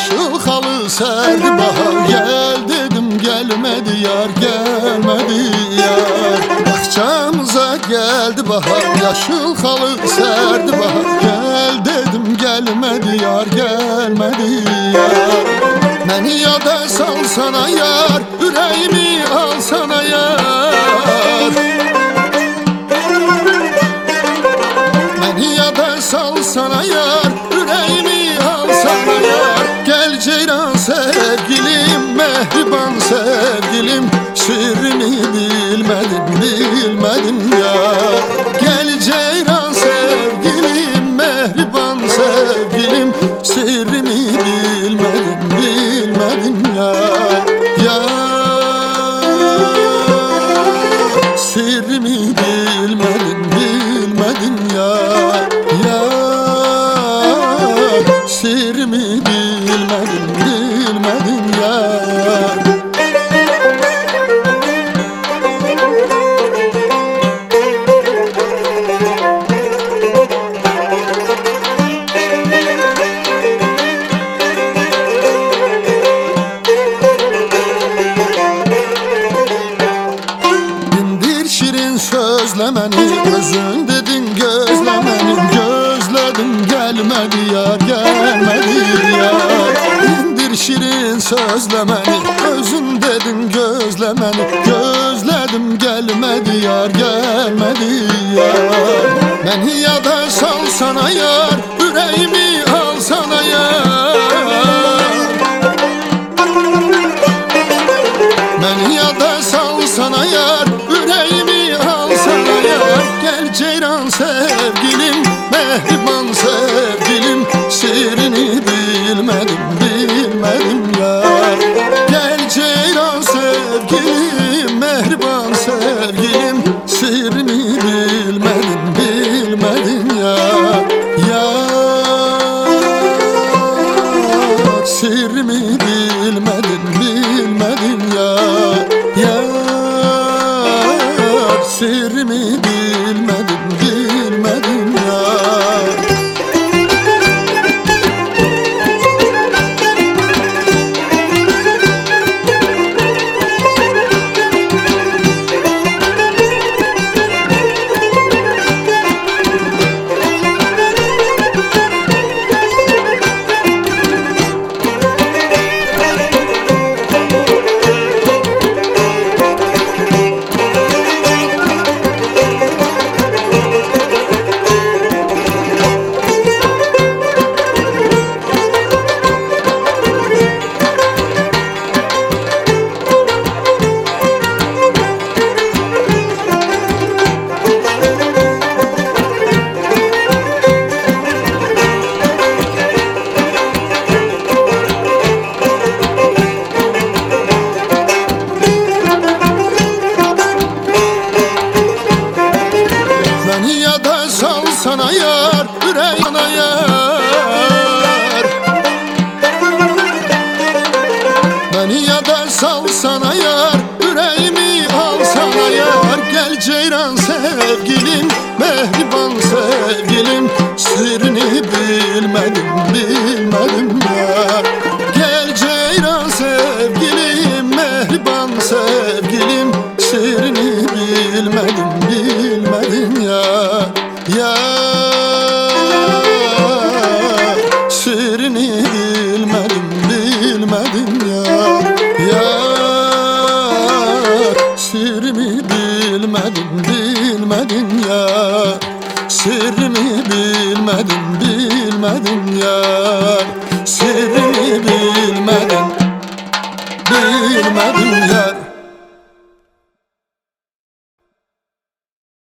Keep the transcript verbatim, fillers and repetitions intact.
yaşıl halı serdi bahar. Gel dedim gelmedi yar, gelmedi yar. Bahçamıza geldi bahar, yaşıl halı serdi bahar. Gel dedim gelmedi yar, gelmedi yar. Beni yada salsana yar, yüreğimi alsana yar. Beni yada salsana yar, yüreğimi alsana yar. Gel ceyran sevgilim, mehriban sevgilim, sırrını bilmedim, bilmedim yar. Gel ceyran sevgilim, mehriban sevgilim, sırrını bilmedim, bilmedim yar. Yar, sırrımı bilmedim, bilmedim yar. Yar, sırrımı bilmedim, bilmedim yar. Sözlemeni, gözün dedin gözlemeni, gözledim gelmedi yar, gelmedi yar. İndir şirin sözlemeni, gözün dedin gözlemeni, gözledim gelmedi yar, gelmedi yar. Beni yada salsana yar, yüreğimi alsana yar. Beni yada salsana yar, yüreğimi alsana yar. Gel ceyran sevgilim, mehriban sevgilim, sırrını bilmedim, bilmedim yar. Gel ceyran sevgilim, mehriban sevgilim, sırrını bilmedim, bilmedim yar. Yar, sırrımı bilmedim, bilmedim yar. Yar, sırrımı bilmedim, bilmedim yar. Sana yar, yüreğine yar. Beni yada salsana yar, yüreğimi alsana yar. Gel ceyran sevgilim, mehriban sevgilim, sırrını bilmedim, bilmedim yar. Gel ceyran sevgilim, mehriban sevgilim, sırrını bilmedim, bilmedim yar. Yar, sırrını bilmedim, bilmedim yar. Yar, sırrımı bilmedim, bilmedim yar. Sırrımı bilmedim, bilmedim yar. Sırrımı bilmedim, bilmedim yar.